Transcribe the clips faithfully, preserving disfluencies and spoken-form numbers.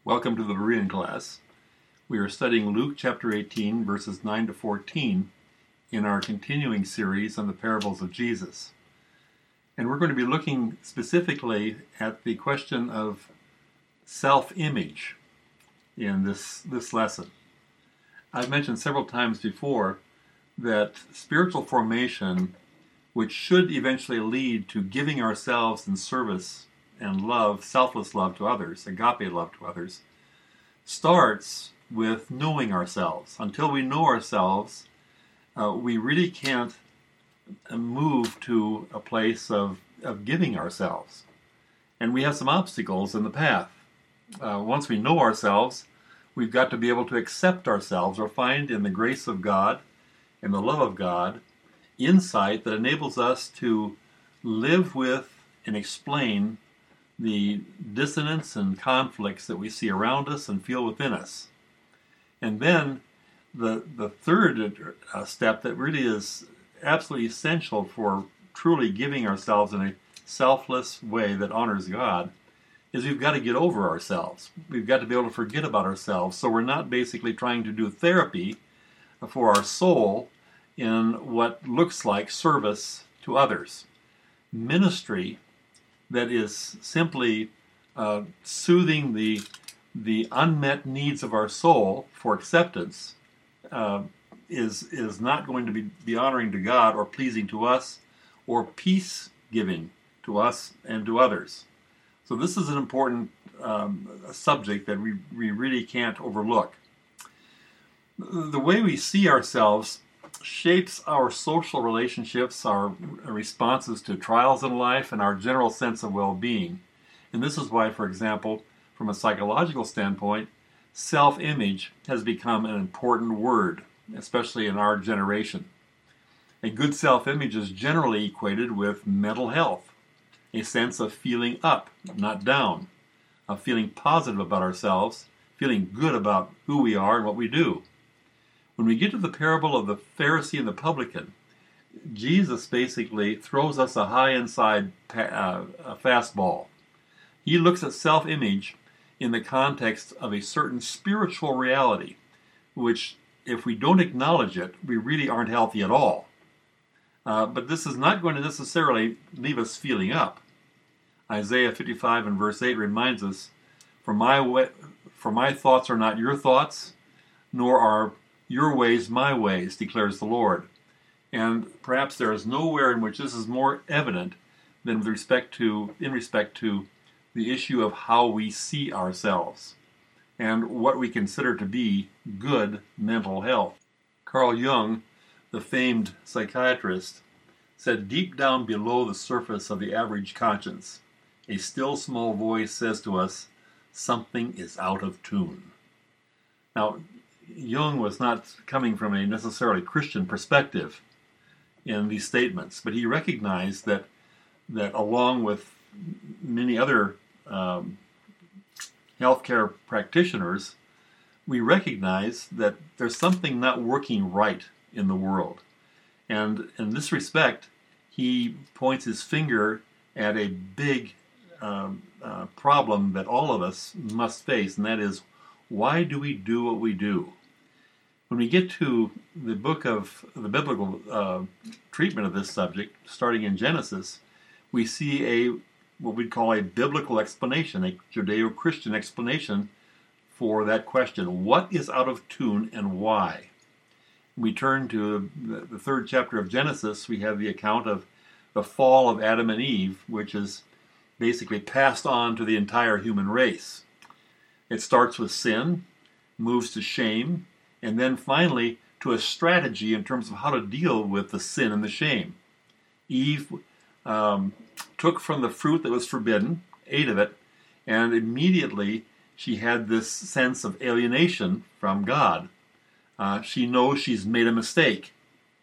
Welcome to the Berean class. We are studying Luke chapter eighteen, verses nine to fourteen in our continuing series on the parables of Jesus. And we're going to be looking specifically at the question of self-image in this, this lesson. I've mentioned several times before that spiritual formation, which should eventually lead to giving ourselves in service and love, selfless love to others, agape love to others, starts with knowing ourselves. Until we know ourselves, uh, we really can't move to a place of, of giving ourselves. And we have some obstacles in the path. Uh, once we know ourselves, we've got to be able to accept ourselves or find in the grace of God and the love of God insight that enables us to live with and explain the dissonance and conflicts that we see around us and feel within us. And then the the third uh, step that really is absolutely essential for truly giving ourselves in a selfless way that honors God is we've got to get over ourselves. We've got to be able to forget about ourselves, so we're not basically trying to do therapy for our soul in what looks like service to others. Ministry that is simply uh, soothing the the unmet needs of our soul for acceptance uh, is is not going to be, be honoring to God or pleasing to us or peace giving to us and to others. So this is an important um, subject that we, we really can't overlook. The way we see ourselves shapes our social relationships, our responses to trials in life, and our general sense of well-being. And this is why, for example, from a psychological standpoint, self-image has become an important word, especially in our generation. A good self-image is generally equated with mental health, a sense of feeling up, not down, of feeling positive about ourselves, feeling good about who we are and what we do. When we get to the parable of the Pharisee and the publican, Jesus basically throws us a high inside uh, a fastball. He looks at self-image in the context of a certain spiritual reality, which, if we don't acknowledge it, we really aren't healthy at all. Uh, but this is not going to necessarily leave us feeling up. Isaiah fifty-five and verse eight reminds us, For my way, for my thoughts are not your thoughts, nor are your ways my ways, declares the Lord. And perhaps there is nowhere in which this is more evident than with respect to, in respect to the issue of how we see ourselves and what we consider to be good mental health. Carl Jung, the famed psychiatrist, said, deep down below the surface of the average conscience, a still small voice says to us, something is out of tune. Now, Jung was not coming from a necessarily Christian perspective in these statements, but he recognized that that along with many other um, healthcare practitioners, we recognize that there's something not working right in the world. And in this respect, he points his finger at a big um, uh, problem that all of us must face, and that is, why do we do what we do? When we get to the book of the biblical uh, treatment of this subject, starting in Genesis, we see a what we'd call a biblical explanation, a Judeo-Christian explanation for that question. What is out of tune and why? We turn to the third chapter of Genesis. We have the account of the fall of Adam and Eve, which is basically passed on to the entire human race. It starts with sin, moves to shame, and then finally to a strategy in terms of how to deal with the sin and the shame. Eve um, took from the fruit that was forbidden, ate of it, and immediately she had this sense of alienation from God. Uh, she knows she's made a mistake.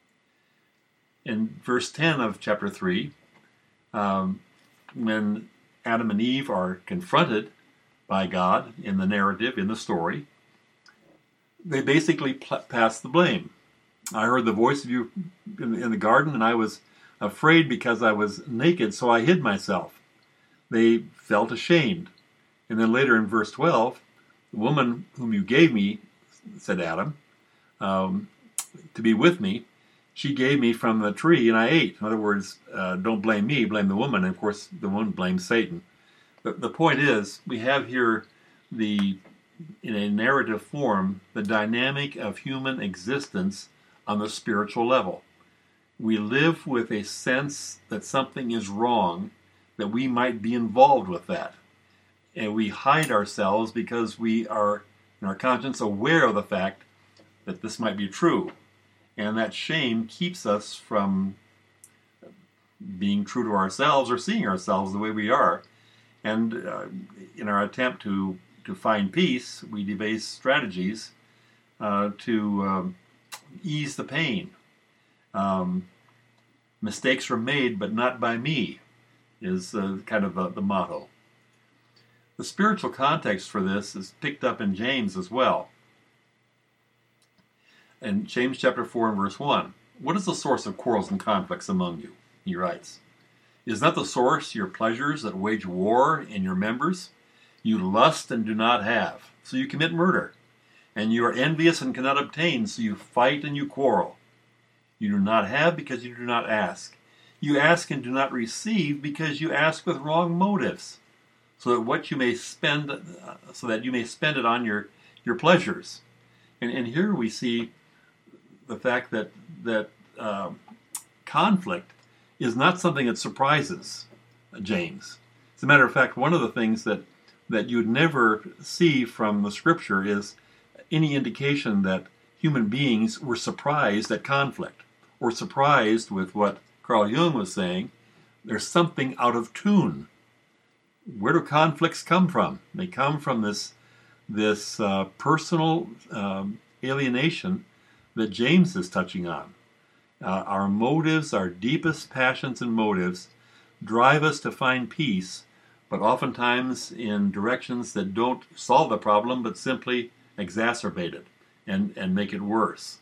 In verse ten of chapter three, um, when Adam and Eve are confronted by God in the narrative, in the story, they basically pl- pass the blame. I heard the voice of you in the, in the garden, and I was afraid because I was naked, so I hid myself. They felt ashamed. And then later in verse twelve, The woman whom you gave me, said Adam, um, to be with me, she gave me from the tree and I ate. In other words, uh, don't blame me, blame the woman. And of course, the woman blames Satan. But the point is, we have here the, in a narrative form, the dynamic of human existence on the spiritual level. We live with a sense that something is wrong, that we might be involved with that. And we hide ourselves because we are, in our conscience, aware of the fact that this might be true. And that shame keeps us from being true to ourselves or seeing ourselves the way we are. And uh, in our attempt to, to find peace, we devise strategies uh, to um, ease the pain. Um, mistakes were made, but not by me, is uh, kind of the, the motto. The spiritual context for this is picked up in James as well. In James chapter four and verse one, what is the source of quarrels and conflicts among you? He writes, is not the source your pleasures that wage war in your members? You lust and do not have, so you commit murder. And you are envious and cannot obtain, so you fight and you quarrel. You do not have because you do not ask. You ask and do not receive because you ask with wrong motives, so that what you may spend, uh, so that you may spend it on your, your pleasures. And, and here we see the fact that that um, conflict is not something that surprises James. As a matter of fact, one of the things that that you'd never see from the Scripture is any indication that human beings were surprised at conflict, or surprised with what Carl Jung was saying. There's something out of tune. Where do conflicts come from? They come from this this uh, personal um, alienation that James is touching on. Uh, our motives, our deepest passions and motives, drive us to find peace, but oftentimes in directions that don't solve the problem, but simply exacerbate it and, and make it worse.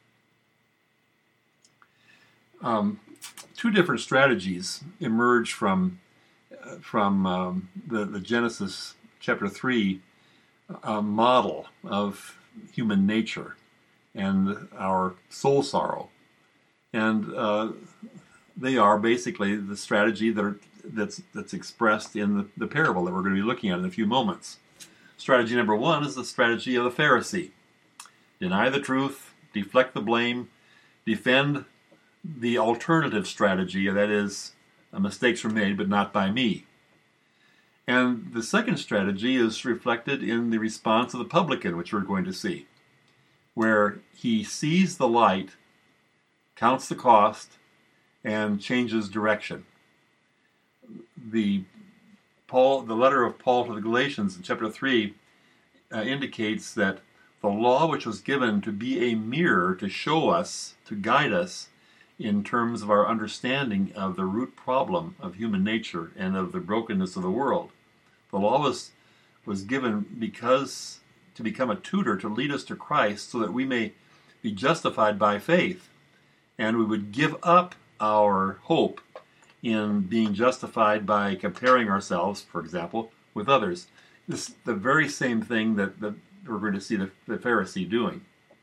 Um, two different strategies emerge from, uh, from um, the, the Genesis chapter three uh, model of human nature and our soul sorrow. And uh, they are basically the strategy that are, that's, that's expressed in the, the parable that we're going to be looking at in a few moments. Strategy number one is the strategy of the Pharisee. Deny the truth, deflect the blame, defend the alternative strategy, that is, uh, mistakes were made, but not by me. And the second strategy is reflected in the response of the publican, which we're going to see, where he sees the light, counts the cost, and changes direction. The Paul, the letter of Paul to the Galatians in chapter three uh, indicates that the law which was given to be a mirror to show us, to guide us in terms of our understanding of the root problem of human nature and of the brokenness of the world. The law was, was given because to become a tutor to lead us to Christ so that we may be justified by faith, and we would give up our hope in being justified by comparing ourselves, for example, with others. This is the very same thing that, that we're going to see the, the Pharisee doing.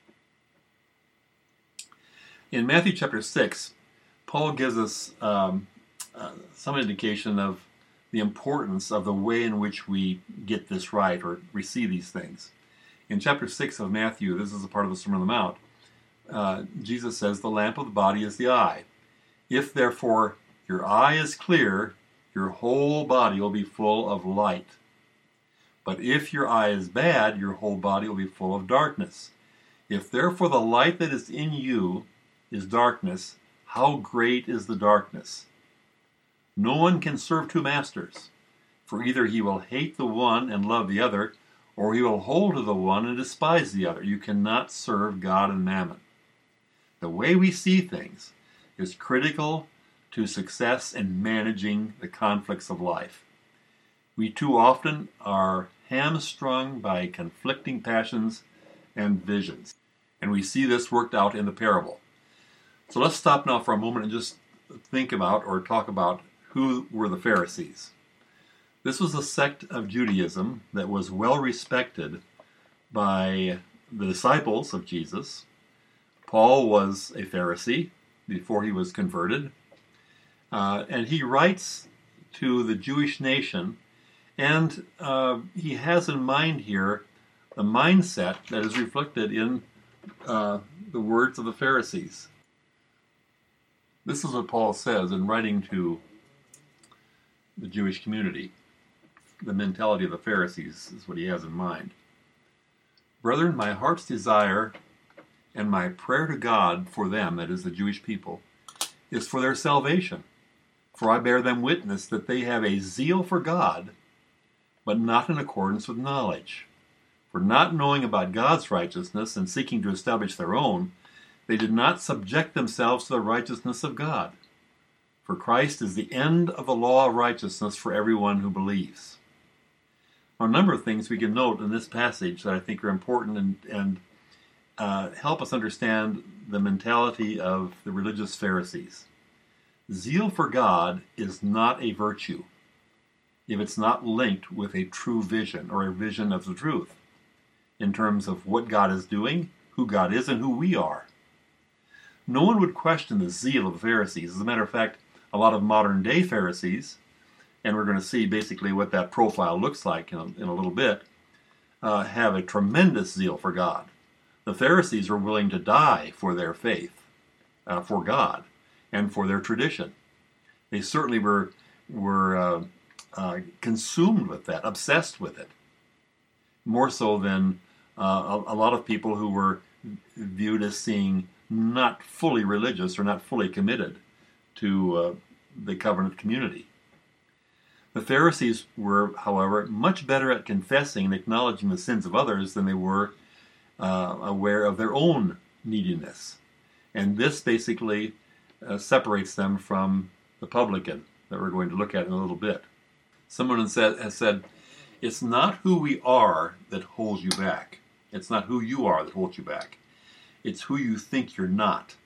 In Matthew chapter six, Paul gives us um, uh, some indication of the importance of the way in which we get this right or receive these things. In chapter six of Matthew, this is a part of the Sermon on the Mount, uh, Jesus says, the lamp of the body is the eye. If therefore your eye is clear, your whole body will be full of light. But if your eye is bad, your whole body will be full of darkness. If therefore the light that is in you is darkness, how great is the darkness? No one can serve two masters, for either he will hate the one and love the other, or he will hold to the one and despise the other. You cannot serve God and mammon. The way we see things is critical to success in managing the conflicts of life. We too often are hamstrung by conflicting passions and visions, and we see this worked out in the parable. So let's stop now for a moment and just think about or talk about who were the Pharisees. This was a sect of Judaism that was well respected by the disciples of Jesus. Paul was a Pharisee before he was converted, uh, and he writes to the Jewish nation, and uh, he has in mind here the mindset that is reflected in uh, the words of the Pharisees. This is what Paul says in writing to the Jewish community. The mentality of the Pharisees is what he has in mind. Brethren, my heart's desire and my prayer to God for them, that is the Jewish people, is for their salvation. For I bear them witness that they have a zeal for God, but not in accordance with knowledge. For not knowing about God's righteousness and seeking to establish their own, they did not subject themselves to the righteousness of God. For Christ is the end of the law of righteousness for everyone who believes. A number of things we can note in this passage that I think are important and, and uh, help us understand the mentality of the religious Pharisees. Zeal for God is not a virtue if it's not linked with a true vision or a vision of the truth in terms of what God is doing, who God is, and who we are. No one would question the zeal of the Pharisees. As a matter of fact, a lot of modern-day Pharisees, and we're going to see basically what that profile looks like in a, in a little bit, uh, have a tremendous zeal for God. The Pharisees were willing to die for their faith, uh, for God, and for their tradition. They certainly were, were uh, uh, consumed with that, obsessed with it, more so than uh, a, a lot of people who were viewed as seeing not fully religious or not fully committed to uh, the covenant community. The Pharisees were, however, much better at confessing and acknowledging the sins of others than they were uh, aware of their own neediness. And this basically uh, separates them from the publican that we're going to look at in a little bit. Someone has said, has said, it's not who we are that holds you back. It's not who you are that holds you back. It's who you think you're not.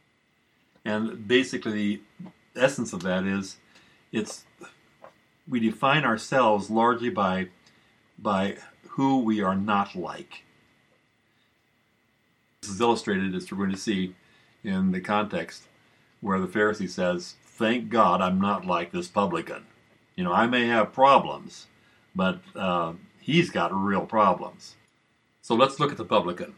And basically, the essence of that is, it's we define ourselves largely by by who we are not like. This is illustrated, as we're going to see, in the context where the Pharisee says, "Thank God I'm not like this publican. You know, I may have problems, but uh, he's got real problems." So let's look at the publican.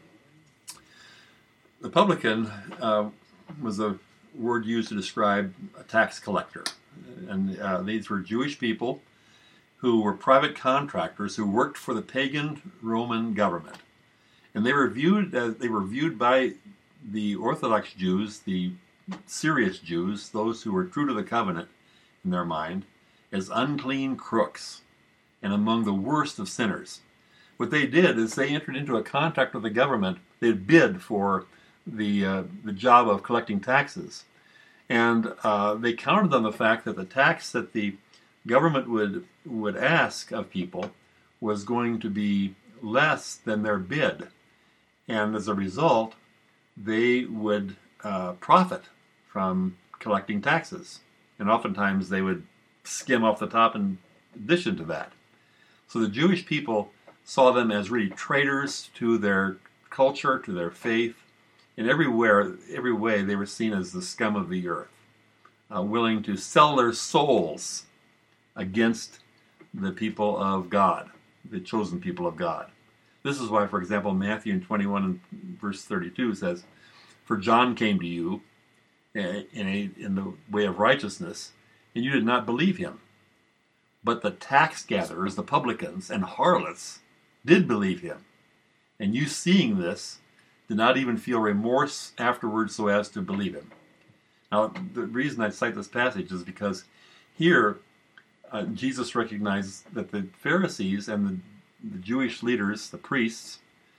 The publican uh, was a word used to describe a tax collector. And uh, these were Jewish people who were private contractors who worked for the pagan Roman government. And they were viewed as, they were viewed by the Orthodox Jews, the serious Jews, those who were true to the covenant in their mind, as unclean crooks and among the worst of sinners. What they did is they entered into a contract with the government. They'd bid for the uh, the job of collecting taxes, and uh, they counted on the fact that the tax that the government would would ask of people was going to be less than their bid, and as a result, they would uh, profit from collecting taxes, and oftentimes they would skim off the top in addition to that. So the Jewish people saw them as really traitors to their culture, to their faith. In everywhere, every way, they were seen as the scum of the earth, uh, willing to sell their souls against the people of God, the chosen people of God. This is why, for example, Matthew twenty-one and verse thirty-two says, "For John came to you in, a, in the way of righteousness, and you did not believe him. But the tax gatherers, the publicans, and harlots did believe him. And you, seeing this, did not even feel remorse afterwards so as to believe him." Now, the reason I cite this passage is because here uh, Jesus recognizes that the Pharisees and the, the Jewish leaders, the priests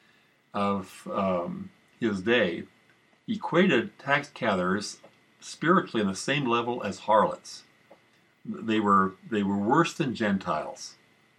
of um, his day, equated tax gatherers spiritually on the same level as harlots. They were they were worse than Gentiles.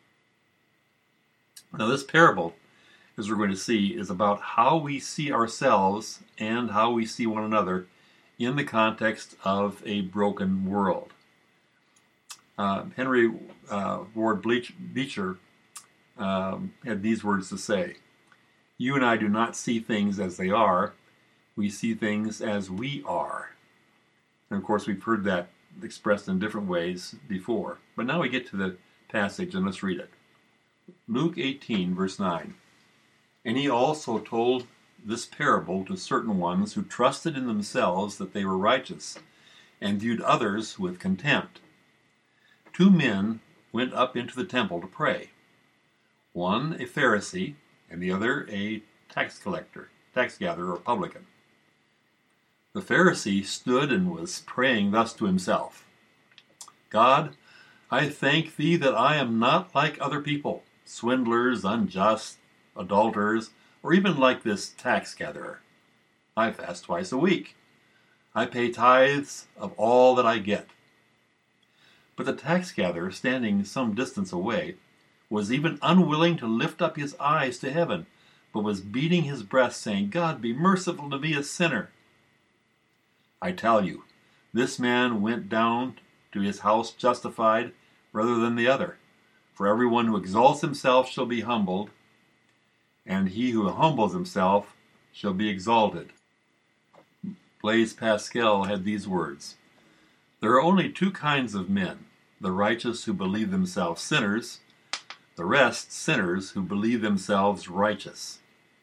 Now, this parable, as we're going to see, is about how we see ourselves and how we see one another in the context of a broken world. Uh, Henry uh, Ward Bleach, Beecher um, had these words to say. You and I do not see things as they are. We see things as we are. And of course, we've heard that expressed in different ways before. But now we get to the passage, and let's read it. Luke eighteen, verse nine. And he also told this parable to certain ones who trusted in themselves that they were righteous, and viewed others with contempt. Two men went up into the temple to pray, one a Pharisee, and the other a tax collector, tax gatherer, or publican. The Pharisee stood and was praying thus to himself, God, I thank thee that I am not like other people, swindlers, unjust, adulterers, or even like this tax gatherer. I fast twice a week. I pay tithes of all that I get. But the tax gatherer, standing some distance away, was even unwilling to lift up his eyes to heaven, but was beating his breast, saying, God, be merciful to me, a sinner. I tell you, this man went down to his house justified rather than the other. For everyone who exalts himself shall be humbled, and he who humbles himself shall be exalted. Blaise Pascal had these words, there are only two kinds of men, the righteous who believe themselves sinners, the rest sinners who believe themselves righteous.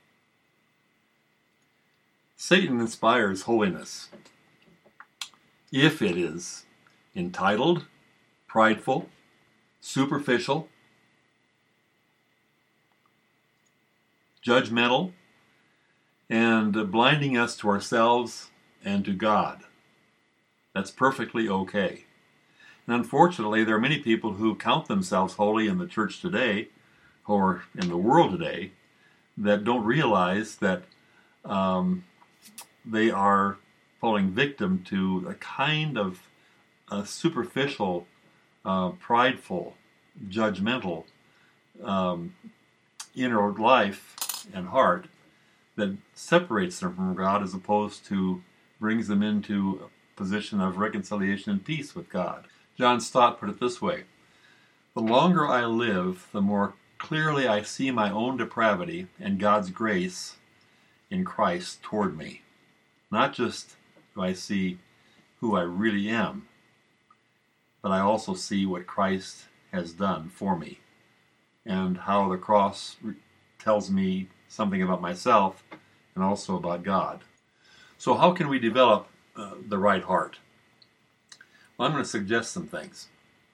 Satan inspires holiness if it is entitled, prideful, superficial, judgmental, and blinding us to ourselves and to God. That's perfectly okay. And unfortunately, there are many people who count themselves holy in the church today, or in the world today, that don't realize that um, they are falling victim to a kind of a superficial, uh, prideful, judgmental um, inner life and heart that separates them from God as opposed to brings them into a position of reconciliation and peace with God. John Stott put it this way, the longer I live, the more clearly I see my own depravity and God's grace in Christ toward me. Not just do I see who I really am, but I also see what Christ has done for me and how the cross tells me something about myself and also about God. So how can we develop uh, the right heart? Well, I'm going to suggest some things.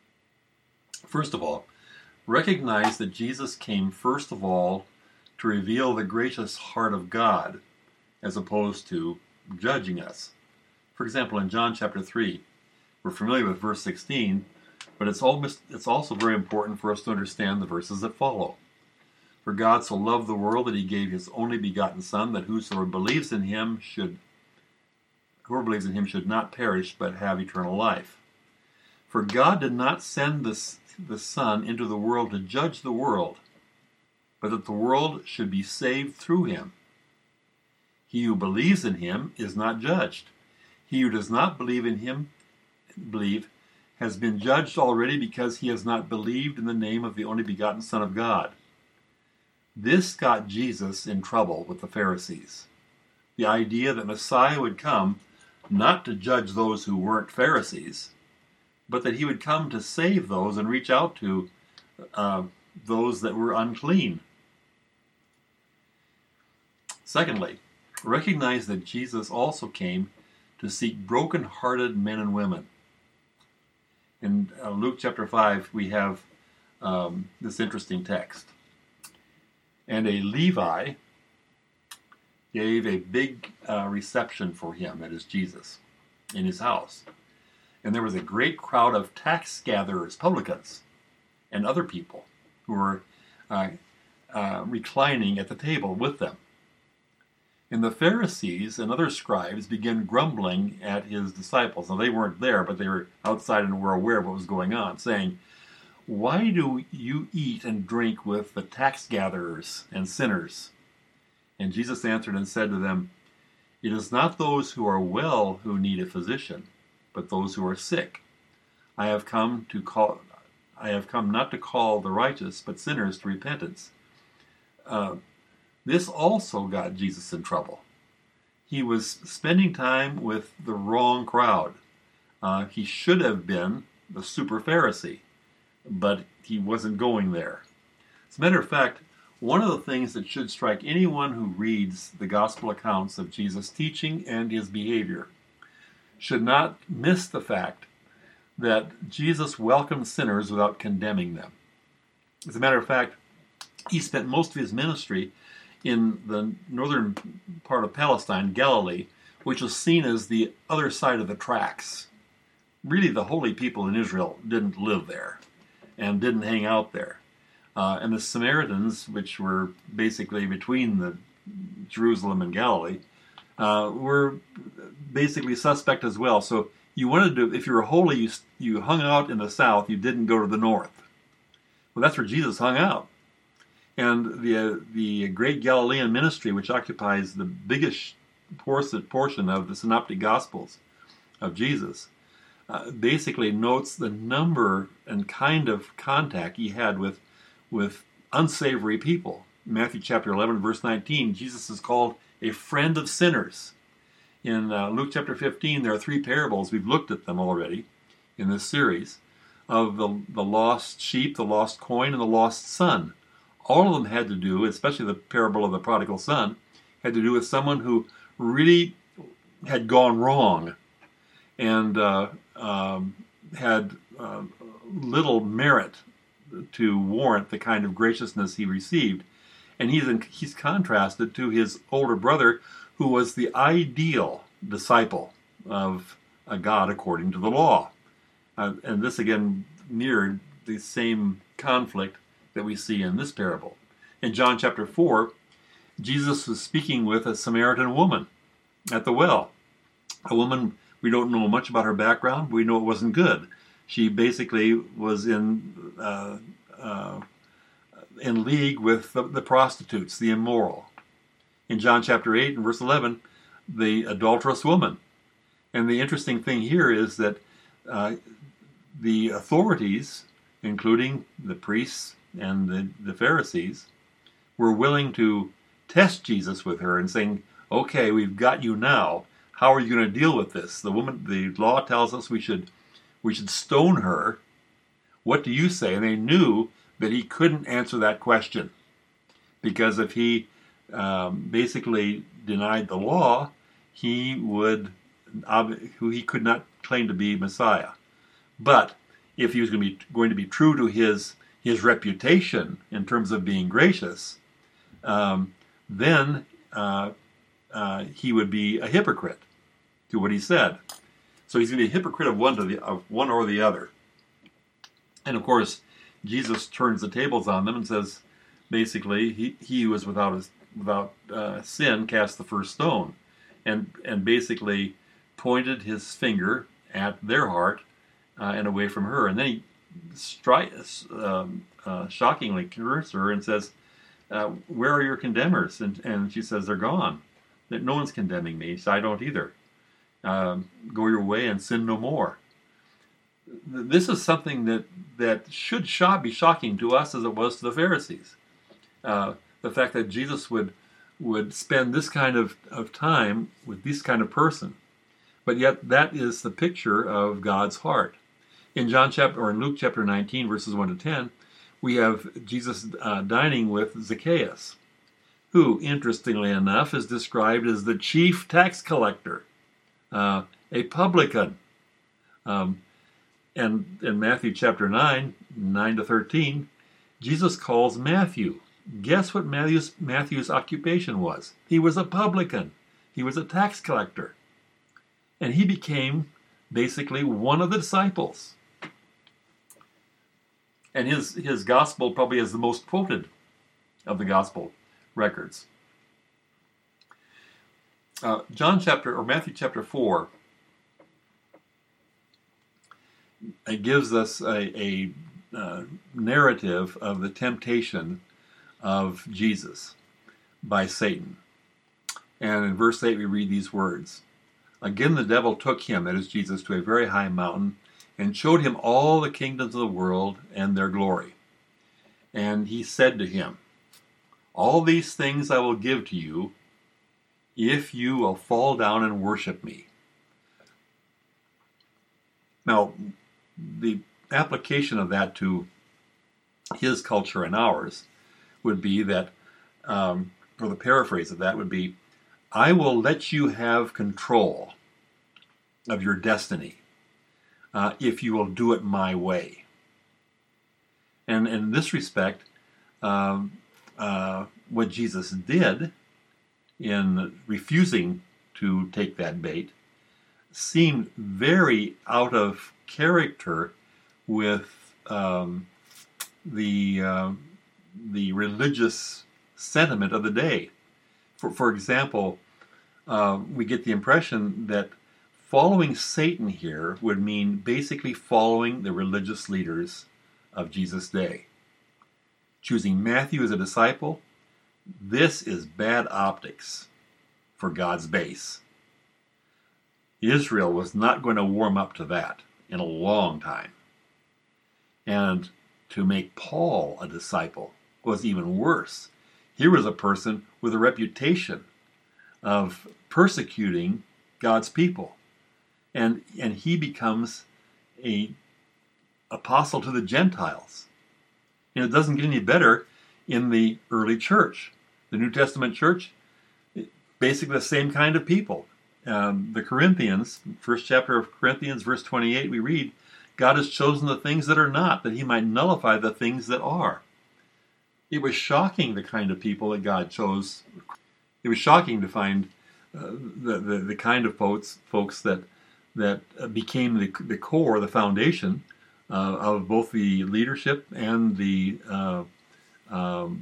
First of all, recognize that Jesus came first of all to reveal the gracious heart of God as opposed to judging us. For example, in John chapter three, we're familiar with verse sixteen, but it's almost, it's also very important for us to understand the verses that follow. For God so loved the world that he gave his only begotten Son, that whosoever believes in him should, whoever believes in him should not perish, but have eternal life. For God did not send the, the Son into the world to judge the world, but that the world should be saved through him. He who believes in him is not judged. He who does not believe in him, believe, has been judged already because he has not believed in the name of the only begotten Son of God. This got Jesus in trouble with the Pharisees. The idea that Messiah would come not to judge those who weren't Pharisees, but that he would come to save those and reach out to uh, those that were unclean. Secondly, recognize that Jesus also came to seek broken-hearted men and women. In uh, Luke chapter five, we have um, this interesting text. And a Levi gave a big uh, reception for him, that is Jesus, in his house. And there was a great crowd of tax gatherers, publicans, and other people who were uh, uh, reclining at the table with them. And the Pharisees and other scribes began grumbling at his disciples. Now, they weren't there, but they were outside and were aware of what was going on, saying, why do you eat and drink with the tax gatherers and sinners? And Jesus answered and said to them, it is not those who are well who need a physician, but those who are sick. I have come to call, I have come not to call the righteous, but sinners to repentance. Uh, This also got Jesus in trouble. He was spending time with the wrong crowd. Uh, he should have been the super Pharisee, but he wasn't going there. As a matter of fact, one of the things that should strike anyone who reads the gospel accounts of Jesus' teaching and his behavior should not miss the fact that Jesus welcomed sinners without condemning them. As a matter of fact, he spent most of his ministry in the northern part of Palestine, Galilee, which was seen as the other side of the tracks. Really, the holy people in Israel didn't live there and didn't hang out there. Uh, and the Samaritans, which were basically between the Jerusalem and Galilee, uh, were basically suspect as well. So you wanted to, if you were holy, you, you hung out in the south, you didn't go to the north. Well, that's where Jesus hung out. And the uh, the great Galilean ministry, which occupies the biggest portion of the Synoptic Gospels of Jesus, uh, basically notes the number and kind of contact he had with with unsavory people. In Matthew chapter eleven, verse nineteen, Jesus is called a friend of sinners. In uh, Luke chapter fifteen, there are three parables. We've looked at them already in this series of the, the lost sheep, the lost coin, and the lost son. All of them had to do, especially the parable of the prodigal son, had to do with someone who really had gone wrong and uh, um, had uh, little merit to warrant the kind of graciousness he received. And he's, in, he's contrasted to his older brother, who was the ideal disciple of a God according to the law. Uh, and this again mirrored the same conflict that we see in this parable. In John chapter four, Jesus was speaking with a Samaritan woman at the well. A woman, we don't know much about her background, but we know it wasn't good. She basically was in uh, uh, in league with the, the prostitutes, the immoral. In John chapter eight and verse eleven, the adulterous woman. And the interesting thing here is that uh, the authorities, including the priests and the, the Pharisees, were willing to test Jesus with her and saying, okay, we've got you now. How are you going to deal with this? The woman, the law tells us we should we should stone her. What do you say? And they knew that he couldn't answer that question, because if he um, basically denied the law, he would he could not claim to be Messiah. But if he was going to be going to be true to his his reputation in terms of being gracious, um, then uh, uh, he would be a hypocrite to what he said. So he's going to be a hypocrite of one to the of one or the other. And of course, Jesus turns the tables on them and says, basically, he he who was without his, without uh, sin cast the first stone, and and basically pointed his finger at their heart uh, and away from her. And then he strikes, um, uh, shockingly confronts her and says, uh, "Where are your condemners?" And and she says, "They're gone. That no one's condemning me, so I don't either. Um, go your way and sin no more." This is something that, that should shock, be shocking to us as it was to the Pharisees. Uh, the fact that Jesus would would spend this kind of, of time with this kind of person. But yet that is the picture of God's heart. In John chapter or in Luke chapter nineteen, verses one to ten, we have Jesus uh, dining with Zacchaeus, who, interestingly enough, is described as the chief tax collector, uh, a publican. Um, And in Matthew chapter nine, nine to thirteen, Jesus calls Matthew. Guess what Matthew's, Matthew's occupation was? He was a publican. He was a tax collector. And he became basically one of the disciples. And his, his gospel probably is the most quoted of the gospel records. Uh, John chapter, or Matthew chapter four, it gives us a, a uh, narrative of the temptation of Jesus by Satan. And in verse eight we read these words. Again the devil took him, that is Jesus, to a very high mountain, and showed him all the kingdoms of the world and their glory. And he said to him, All these things I will give to you if you will fall down and worship me. Now, the application of that to his culture and ours would be that, um, or the paraphrase of that would be, I will let you have control of your destiny uh, if you will do it my way. And in this respect, um, uh, what Jesus did in refusing to take that bait seemed very out of character with um, the uh, the religious sentiment of the day. For, for example, uh, we get the impression that following Satan here would mean basically following the religious leaders of Jesus' day. Choosing Matthew as a disciple, this is bad optics for God's base. Israel was not going to warm up to that in a long time. And to make Paul a disciple was even worse. Here was a person with a reputation of persecuting God's people. And, and he becomes a apostle to the Gentiles. And it doesn't get any better in the early church. The New Testament church, basically the same kind of people. Um, the Corinthians, first chapter of Corinthians, verse twenty-eight, we read, God has chosen the things that are not, that he might nullify the things that are. It was shocking the kind of people that God chose. It was shocking to find uh, the, the the kind of folks folks that that became the the core, the foundation uh, of both the leadership and the uh, um,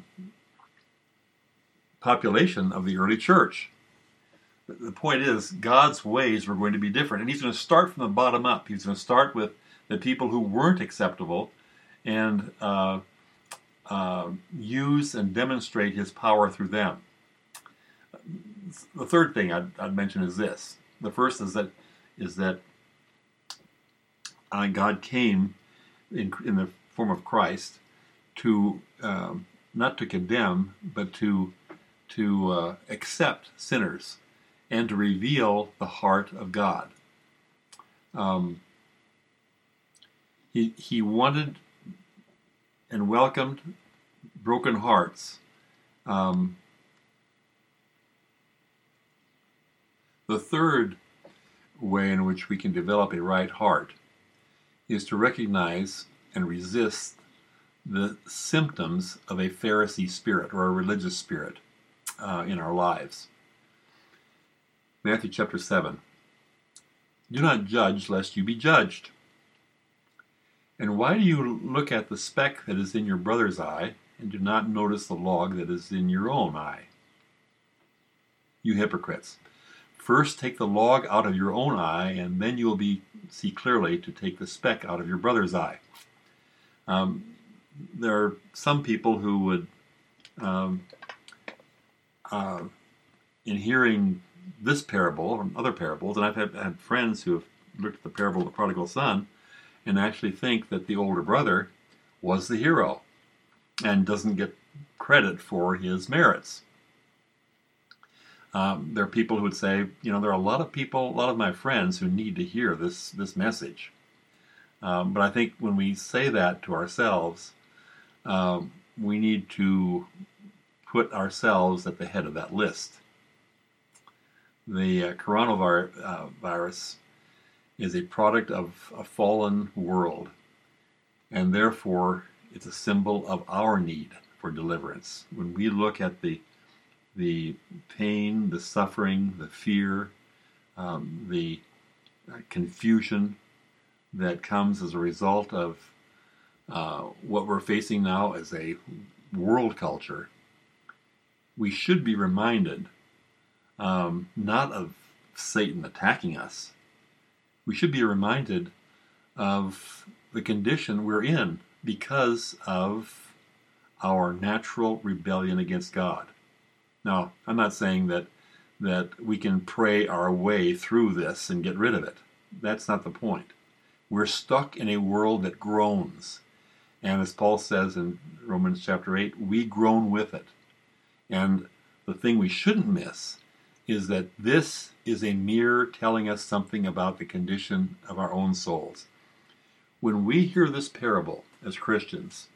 population of the early church. The point is, God's ways were going to be different, and he's going to start from the bottom up. He's going to start with the people who weren't acceptable and uh, uh, use and demonstrate his power through them. The third thing I'd, I'd mention is this. The first is that is that uh, God came in, in the form of Christ to um, not to condemn, but to to uh, accept sinners and to reveal the heart of God. Um, he he wanted and welcomed broken hearts. Um, the third way in which we can develop a right heart is to recognize and resist the symptoms of a Pharisee spirit or a religious spirit uh, in our lives. Matthew chapter seven. Do not judge lest you be judged. And why do you look at the speck that is in your brother's eye and do not notice the log that is in your own eye? You hypocrites. First take the log out of your own eye, and then you will be see clearly to take the speck out of your brother's eye. Um, there are some people who would, um, uh, in hearing this parable and other parables, and I've had, had friends who have looked at the parable of the prodigal son and actually think that the older brother was the hero and doesn't get credit for his merits. Um, there are people who would say, you know, there are a lot of people, a lot of my friends who need to hear this this message. Um, but I think when we say that to ourselves, um, we need to put ourselves at the head of that list. The uh, coronavirus is a product of a fallen world, and therefore it's a symbol of our need for deliverance. When we look at the the pain, the suffering, the fear, um, the uh, confusion that comes as a result of uh, what we're facing now as a world culture, we should be reminded um, not of Satan attacking us. We should be reminded of the condition we're in because of our natural rebellion against God. Now, I'm not saying that that we can pray our way through this and get rid of it. That's not the point. We're stuck in a world that groans. And as Paul says in Romans chapter eight, we groan with it. And the thing we shouldn't miss is that this is a mirror telling us something about the condition of our own souls. When we hear this parable as Christians,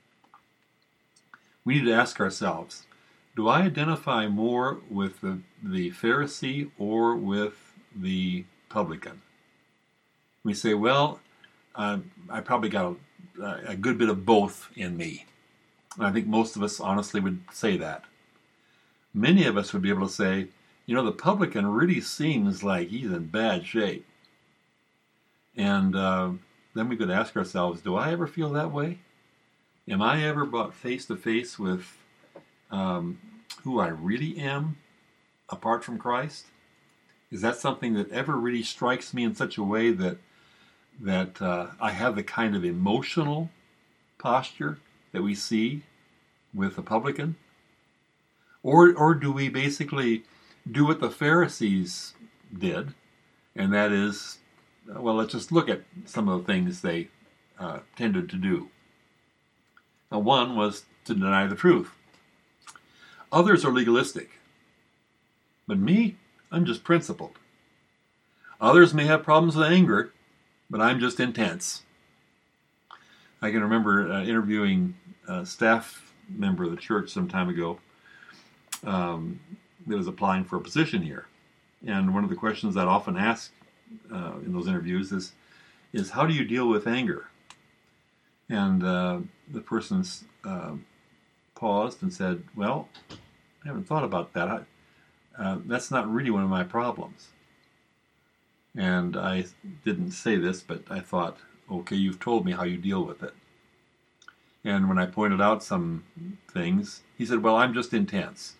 we need to ask ourselves, do I identify more with the, the Pharisee or with the publican? We say, well, uh, I probably got a, a good bit of both in me. And I think most of us honestly would say that. Many of us would be able to say, you know, the publican really seems like he's in bad shape. And uh, then we could ask ourselves, do I ever feel that way? Am I ever brought face to face with um, who I really am apart from Christ? Is that something that ever really strikes me in such a way that that uh, I have the kind of emotional posture that we see with the publican? Or, or do we basically do what the Pharisees did, and that is, well, let's just look at some of the things they uh, tended to do. Now, one was to deny the truth. Others are legalistic. But me, I'm just principled. Others may have problems with anger, but I'm just intense. I can remember uh, interviewing a staff member of the church some time ago um, that was applying for a position here. And one of the questions I'd often ask uh, in those interviews is, is how do you deal with anger? And uh, the person uh, paused and said, well, I haven't thought about that. I, uh, that's not really one of my problems. And I didn't say this, but I thought, okay, you've told me how you deal with it. And when I pointed out some things, he said, well, I'm just intense.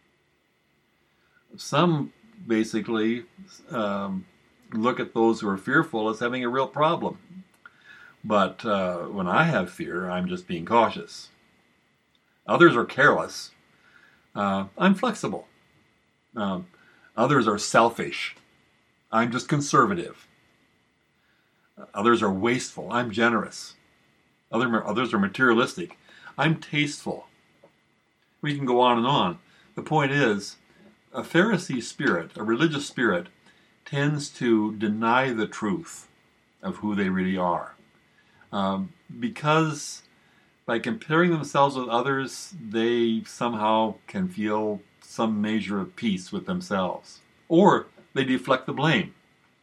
Some basically um, look at those who are fearful as having a real problem. But uh, when I have fear, I'm just being cautious. Others are careless. Uh, I'm flexible. Um, others are selfish. I'm just conservative. Others are wasteful. I'm generous. Other, others are materialistic. I'm tasteful. We can go on and on. The point is, a Pharisee spirit, a religious spirit, tends to deny the truth of who they really are. Um, because by comparing themselves with others, they somehow can feel some measure of peace with themselves. Or they deflect the blame.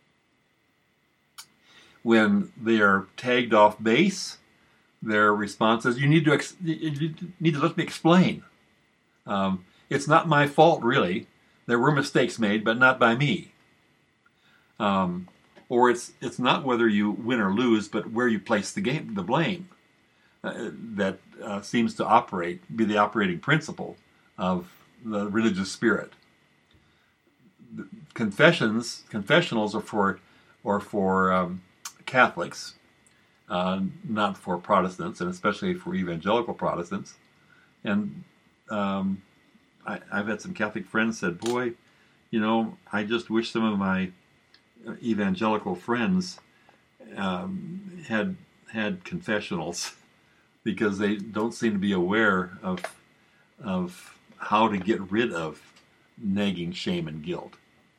When they are tagged off base, their response is, you need to, ex- you need to let me explain. Um, it's not my fault, really. There were mistakes made, but not by me. Um, or it's it's not whether you win or lose, but where you place the game, the blame. Uh, that uh, seems to operate, be the operating principle of the religious spirit. The confessions, confessionals are for, or for um, Catholics, uh, not for Protestants, and especially for evangelical Protestants. And um, I, I've had some Catholic friends said, boy, you know, I just wish some of my evangelical friends um, had had confessionals because they don't seem to be aware of of how to get rid of nagging shame and guilt.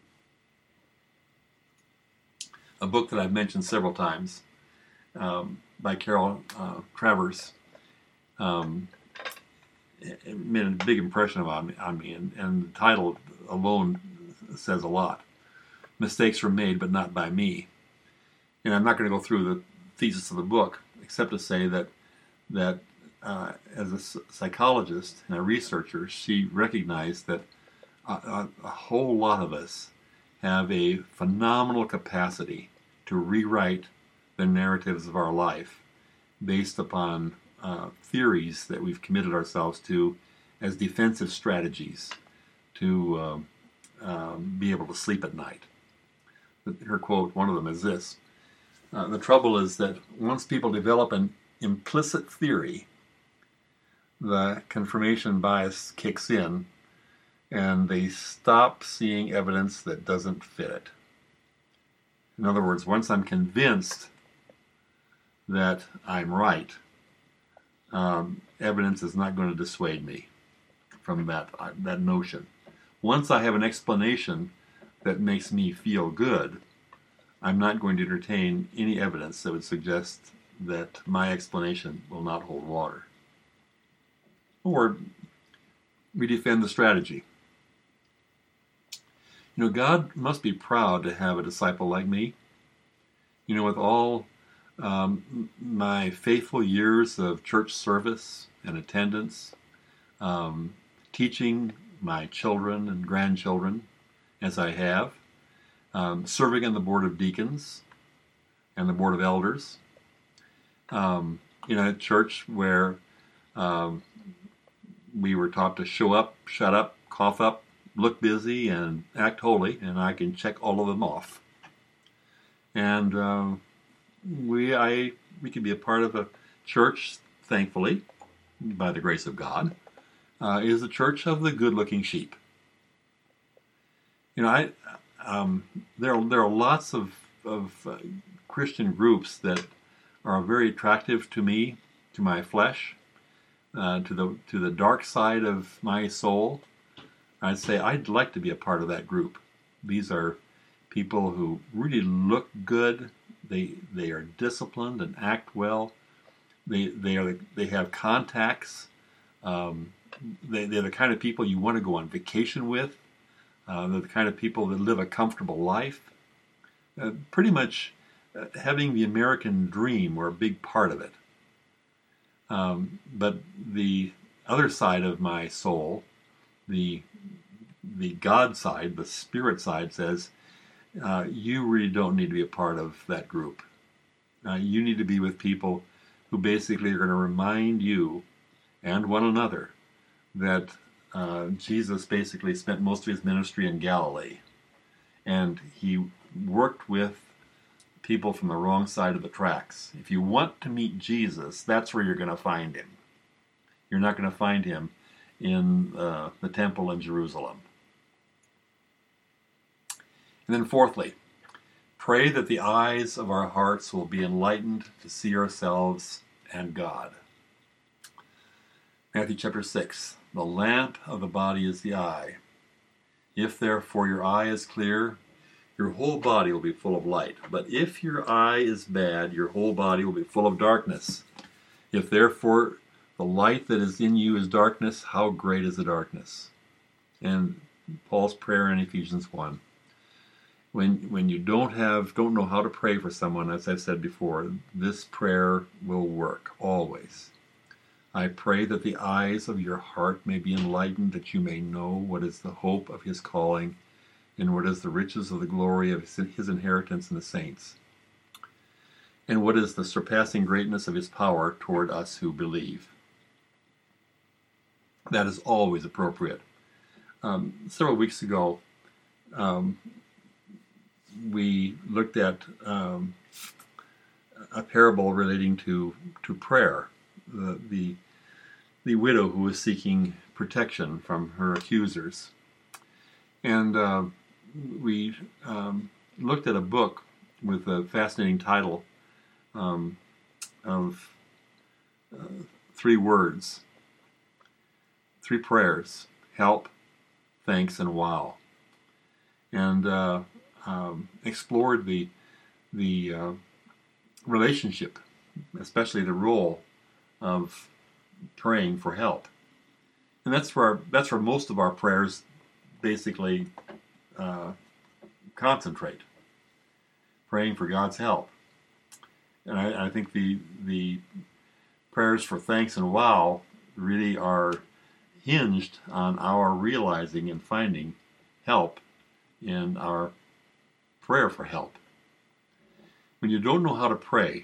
A book that I've mentioned several times um, by Carol uh, Travers um, it made a big impression on me, on me and, and the title alone says a lot. Mistakes were made, but not by me. And I'm not going to go through the thesis of the book, except to say that that uh, as a psychologist and a researcher, she recognized that a, a, a whole lot of us have a phenomenal capacity to rewrite the narratives of our life based upon uh, theories that we've committed ourselves to as defensive strategies to um, um, be able to sleep at night. Her quote, one of them is this: uh, the trouble is that once people develop an implicit theory, the confirmation bias kicks in and they stop seeing evidence that doesn't fit it. In other words, once I'm convinced that I'm right, um, evidence is not going to dissuade me from that uh, that notion. Once I have an explanation that makes me feel good, I'm not going to entertain any evidence that would suggest that my explanation will not hold water. Or we defend the strategy. You know, God must be proud to have a disciple like me. You know, with all um, my faithful years of church service and attendance, um, teaching my children and grandchildren as I have, um, serving on the board of deacons and the board of elders, um, in a church where um, we were taught to show up, shut up, cough up, look busy, and act holy, and I can check all of them off. And uh, we, I, we can be a part of a church, thankfully, by the grace of God, uh, is the church of the good-looking sheep. You know, I um, there are, there are lots of of uh, Christian groups that are very attractive to me, to my flesh, uh, to the to the dark side of my soul. I'd say I'd like to be a part of that group. These are people who really look good. They they are disciplined and act well. They they are they have contacts. Um, they they're the kind of people you want to go on vacation with. Uh, they're the kind of people that live a comfortable life. Uh, pretty much uh, having the American dream were a big part of it. Um, but the other side of my soul, the the God side, the spirit side, says, uh, you really don't need to be a part of that group. Uh, you need to be with people who basically are going to remind you and one another that uh, Jesus basically spent most of his ministry in Galilee. And he worked with people from the wrong side of the tracks. If you want to meet Jesus, that's where you're going to find him. You're not going to find him in uh, the temple in Jerusalem. And then fourthly, pray that the eyes of our hearts will be enlightened to see ourselves and God. Matthew chapter six, the lamp of the body is the eye. If therefore your eye is clear, your whole body will be full of light. But if your eye is bad, your whole body will be full of darkness. If therefore the light that is in you is darkness, how great is the darkness? And Paul's prayer in Ephesians one. When when you don't have don't know how to pray for someone, as I've said before, this prayer will work always. I pray that the eyes of your heart may be enlightened, that you may know what is the hope of his calling, and what is the riches of the glory of his inheritance in the saints, and what is the surpassing greatness of his power toward us who believe. That is always appropriate. Um, several weeks ago, um, we looked at um, a parable relating to, to prayer. The, the the widow who was seeking protection from her accusers. And uh, we um, looked at a book with a fascinating title um, of uh, three words, three prayers: help, thanks, and wow. And uh, um, explored the the uh, relationship, especially the role of praying for help. And that's where that's where most of our prayers basically uh, concentrate, praying for God's help. And I, I think the the prayers for thanks and wow really are hinged on our realizing and finding help in our prayer for help. When you don't know how to pray,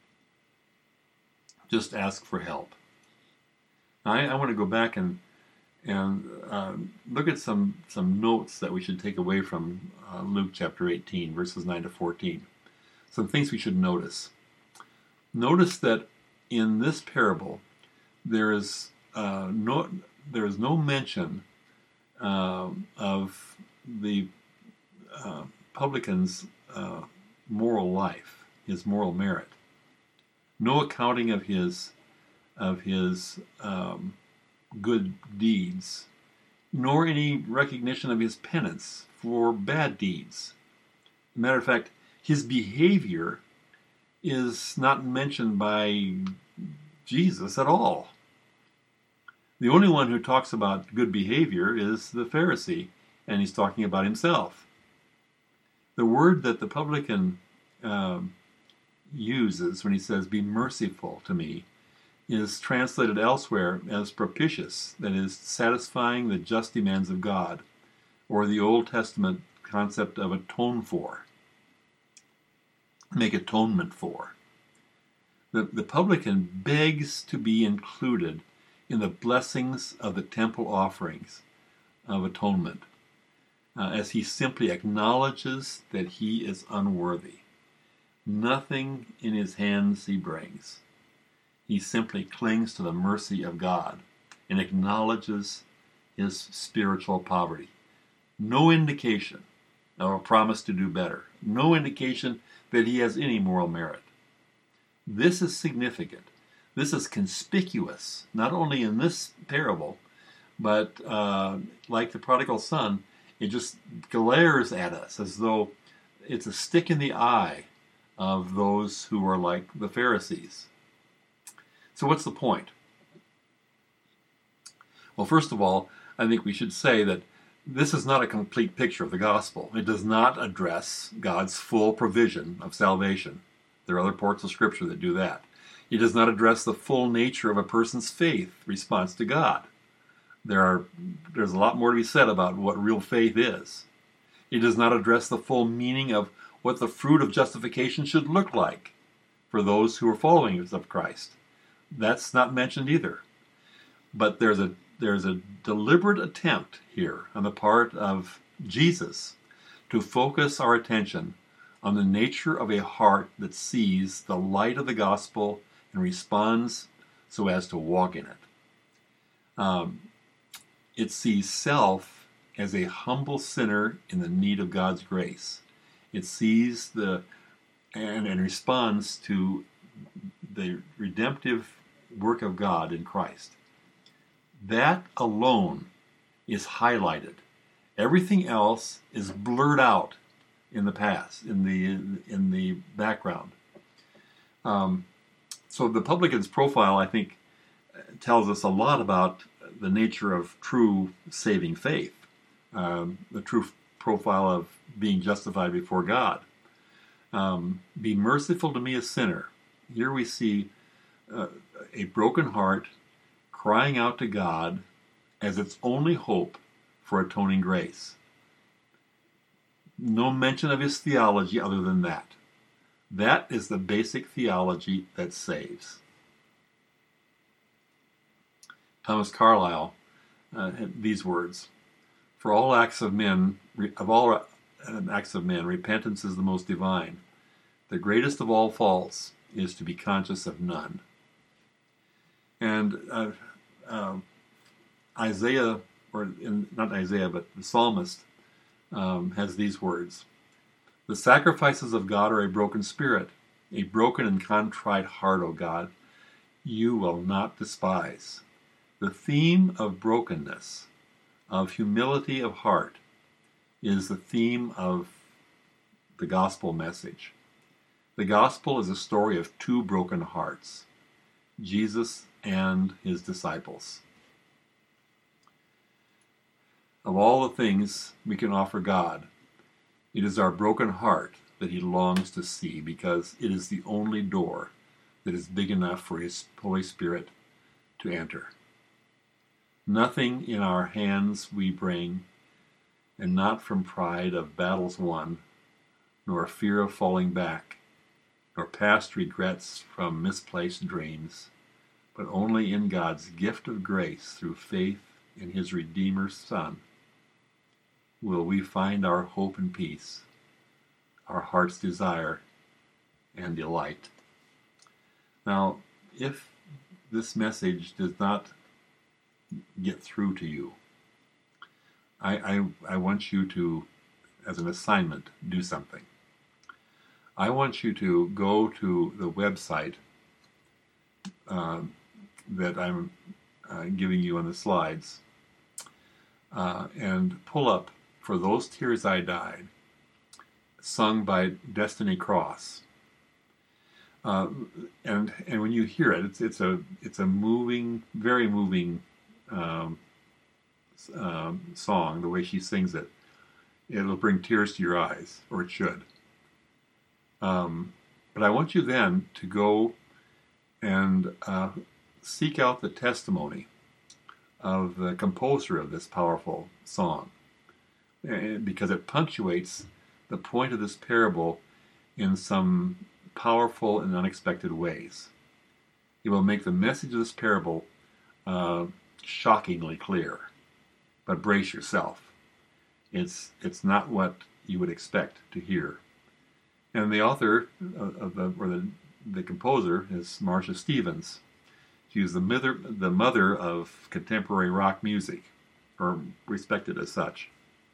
just ask for help. Now, I, I want to go back and and uh, look at some some notes that we should take away from uh, Luke chapter eighteen, verses nine to fourteen. Some things we should notice. Notice that in this parable, there is uh, no there is no mention uh, of the uh, publican's uh, moral life, his moral merit. No accounting of his of his um, good deeds, nor any recognition of his penance for bad deeds. As a matter of fact, his behavior is not mentioned by Jesus at all. The only one who talks about good behavior is the Pharisee, and he's talking about himself. The word that the publican um, uses when he says, "Be merciful to me," is translated elsewhere as propitious, that is, satisfying the just demands of God, or the Old Testament concept of atone for, make atonement for. The, the publican begs to be included in the blessings of the temple offerings of atonement, uh, as he simply acknowledges that he is unworthy. Nothing in his hands he brings. He simply clings to the mercy of God and acknowledges his spiritual poverty. No indication of a promise to do better. No indication that he has any moral merit. This is significant. This is conspicuous, not only in this parable, but uh, like the prodigal son, it just glares at us as though it's a stick in the eye of those who are like the Pharisees. So what's the point? Well, first of all, I think we should say that this is not a complete picture of the gospel. It does not address God's full provision of salvation. There are other parts of Scripture that do that. It does not address the full nature of a person's faith response to God. There are, there's a lot more to be said about what real faith is. It does not address the full meaning of what the fruit of justification should look like for those who are following of Christ. That's not mentioned either. But there's a there's a deliberate attempt here on the part of Jesus to focus our attention on the nature of a heart that sees the light of the gospel and responds so as to walk in it. Um, it sees self as a humble sinner in the need of God's grace. It sees the and, and responds to the redemptive work of God in Christ. That alone is highlighted. Everything else is blurred out in the past, in the in the background. Um, so the publican's profile, I think, tells us a lot about the nature of true saving faith, um, the true profile of being justified before God. Um, Be merciful to me, a sinner. Here we see uh, a broken heart crying out to God as its only hope for atoning grace. No mention of his theology other than that. That is the basic theology that saves. Thomas Carlyle uh, had these words: "For all acts of men, of all acts of men, repentance is the most divine. The greatest of all faults is to be conscious of none." And uh, uh, Isaiah, or in, not Isaiah, but the psalmist, um, has these words: "The sacrifices of God are a broken spirit, a broken and contrite heart, O God, you will not despise." The theme of brokenness, of humility of heart, is the theme of the gospel message. The gospel is a story of two broken hearts, Jesus and his disciples. Of all the things we can offer God, it is our broken heart that he longs to see, because it is the only door that is big enough for his Holy Spirit to enter. Nothing in our hands we bring, and not from pride of battles won, nor fear of falling back, nor past regrets from misplaced dreams, but only in God's gift of grace through faith in his Redeemer's Son will we find our hope and peace, our heart's desire and delight. Now, if this message does not get through to you, I, I, I want you to, as an assignment, do something. I want you to go to the website um, that I'm uh, giving you on the slides. Uh, and pull up For Those Tears I Died, sung by Destiny Cross. Uh, and and when you hear it, it's it's a it's a moving, very moving um, um, song. The way she sings it, it'll bring tears to your eyes, or it should. Um, but I want you then to go and uh, seek out the testimony of the composer of this powerful song, because it punctuates the point of this parable in some powerful and unexpected ways. It will make the message of this parable uh, shockingly clear. But brace yourself. It's it's not what you would expect to hear. And the author of the or the the composer is Marcia Stevens. She was the mother the mother of contemporary rock music, or respected as such.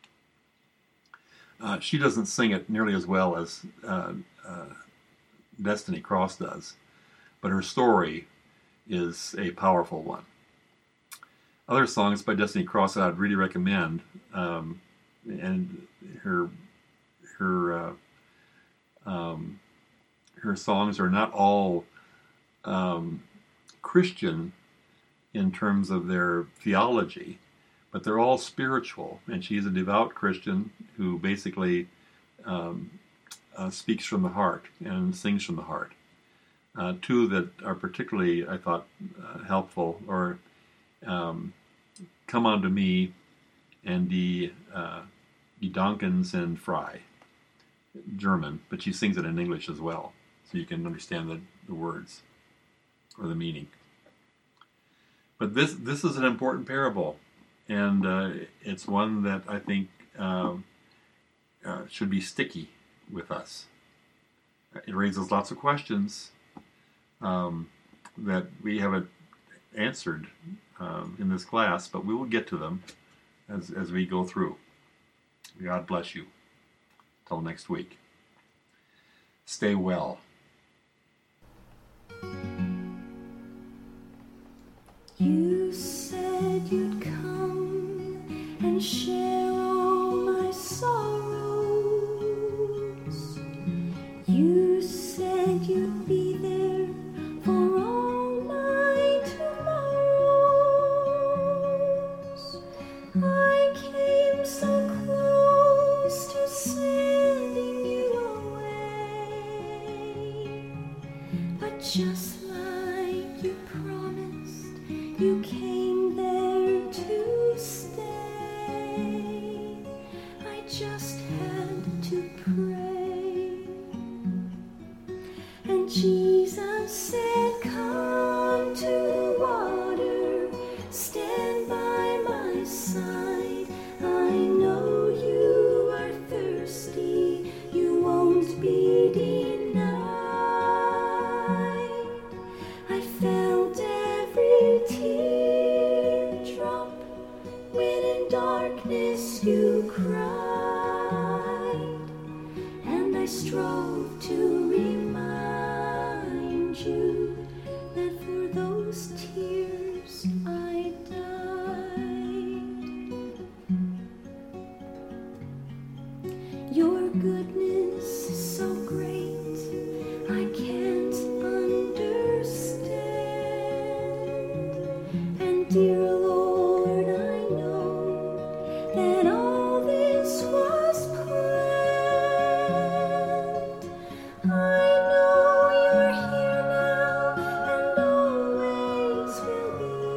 Uh, she doesn't sing it nearly as well as uh, uh, Destiny Cross does, but her story is a powerful one. Other songs by Destiny Cross that I'd really recommend, um, and her her uh, um, her songs are not all um, Christian in terms of their theology, but they're all spiritual, and she's a devout Christian who basically um, uh, speaks from the heart and sings from the heart. Uh, two that are particularly, I thought, uh, helpful are um, Come Unto Me and Die, uh, Die Dankens and Frei, German, but she sings it in English as well, so you can understand the, the words or the meaning. But this this is an important parable, and uh, it's one that I think um, uh, should be sticky with us. It raises lots of questions um, that we haven't answered um, in this class, but we will get to them as, as we go through. God bless you. Till next week. Stay well. You said you'd come and share all my sorrows. You said you'd be there for all my tomorrows. I came so close to sending you away, but just like you promised, you came there to stay. I just had to pray. And Jesus said, come to the water, stand by my side. I know you are thirsty, you won't be denied. I felt every teardrop when in darkness you cried, and I strove to remind you that for those tears I died. Your goodness is so great, I can't understand. And dear Lord, I know that all this was planned. I know you're here now and always will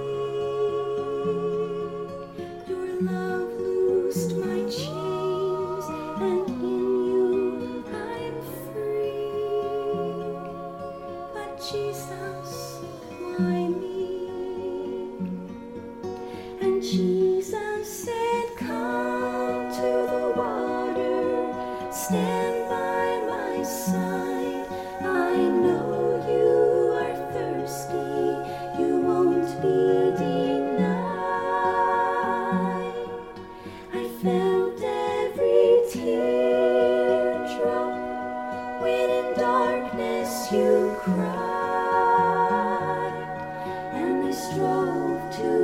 be. Your love loosed my chains, and in you I'm free. But Jesus, why me? And Jesus said, come to the water, stand by my side. I know you are thirsty, you won't be denied. I felt every teardrop when in darkness you cried, and I strove to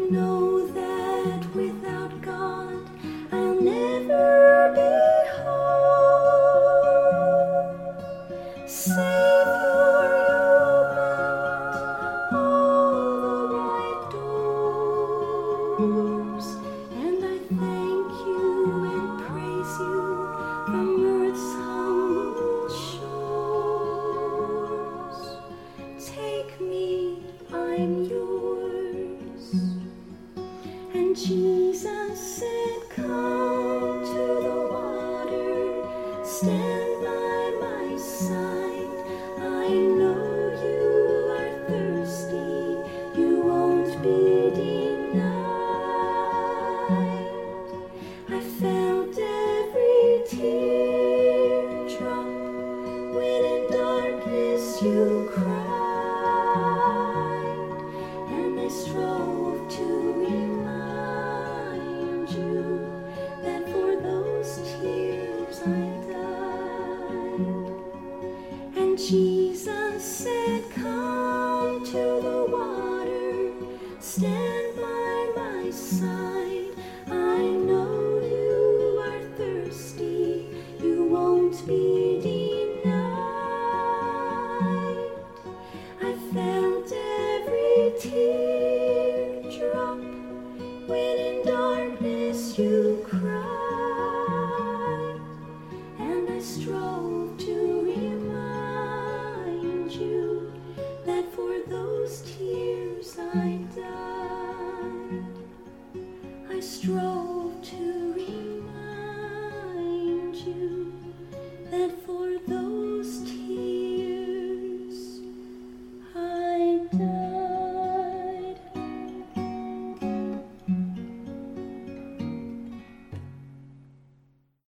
know that without God I'll never be whole. Savior, you opened all the right doors, and I thank you and praise you from earth's humble shores. Take me, I'm yours. And Jesus said, come to the water, stand by my side. I know you are thirsty, you won't be denied. I felt every teardrop when in darkness you cried, and I strove to remind you that for those tears I died. And Jesus said, come to the water, stand by my side. I know you are thirsty, you won't be denied. I felt every teardrop when in darkness you cried, and I strove to remind you that for those tears I died. I strove to